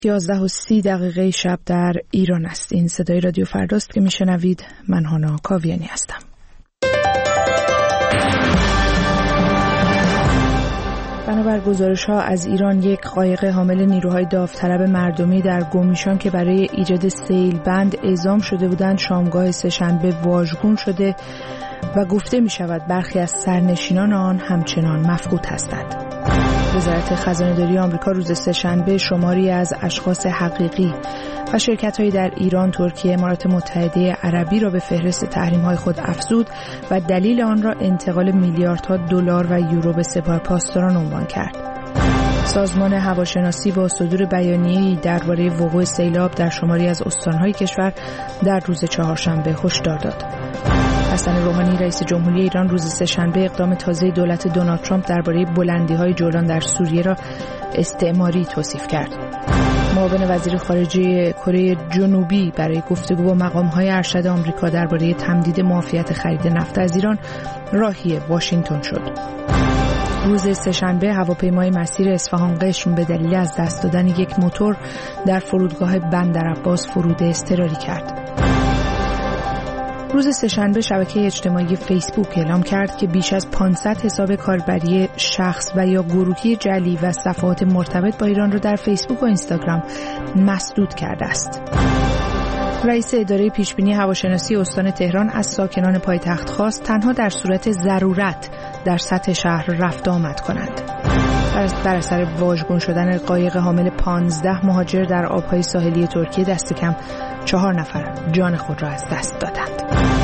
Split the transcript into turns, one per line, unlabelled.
11:30 شب در ایران است. این صدای رادیو فرداست که میشنوید. من هانا کاویانی هستم. بنابر گزارش‌ها از ایران، یک قایق حامل نیروهای داوطلب مردمی در گومیشان که برای ایجاد سیل بند اعزام شده بودند، شامگاه سه‌شنبه واژگون شده و گفته می‌شود برخی از سرنشینان آن همچنان مفقود هستند. وزارت خزانه‌داری آمریکا روز سه‌شنبه شماری از اشخاص حقیقی و شرکت‌هایی در ایران، ترکیه، امارات متحده عربی را به فهرست تحریم‌های خود افزود و دلیل آن را انتقال میلیاردها دلار و یورو به سپاهپاسداران عنوان کرد. سازمان هواشناسی با صدور بیانیه‌ای درباره وقوع سیلاب در شماری از استان‌های کشور در روز چهارشنبه هشدار داد. حسن روحانی رئیس جمهوری ایران روز سه‌شنبه اقدام تازه دولت دونالد ترامپ درباره بلندی‌های جولان در سوریه را استعماری توصیف کرد. معاون وزیر خارجه کره جنوبی برای گفتگو با مقام‌های ارشد آمریکا درباره تمدید معافیت خرید نفت از ایران راهی واشنگتن شد. روز سه‌شنبه هواپیمای مسیر اصفهان قشم به دلیل از دست دادن یک موتور در فرودگاه بندرعباس فرود اضطراری کرد. روز سه‌شنبه شبکه اجتماعی فیسبوک اعلام کرد که بیش از 500 حساب کاربری شخص و یا گروهی جعلی و صفحات مرتبط با ایران را در فیسبوک و اینستاگرام مسدود کرده است. رئیس اداره پیشبینی هواشناسی استان تهران از ساکنان پایتخت خواست تنها در صورت ضرورت در سطح شهر رفت آمد کنند. بر اثر واژگون شدن قایق حامل 15 مهاجر در آبهای ساحلی ترکیه، دست کم 4 نفر جان خود را از دست دادند.